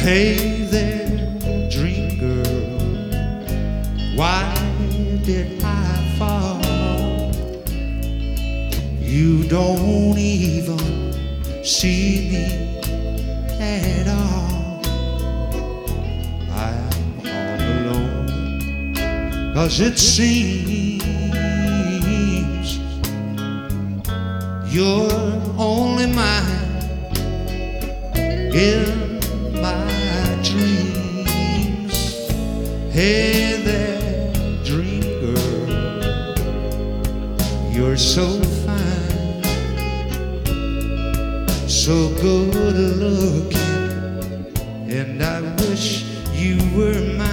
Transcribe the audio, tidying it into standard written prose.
Hey there, dream girl, why did I fall? You don't even see me at all. I'm all alone, 'cause it seems you're only mine in my dreams. Hey there, dream girl, you're so fine, so good looking, and I wish you were mine.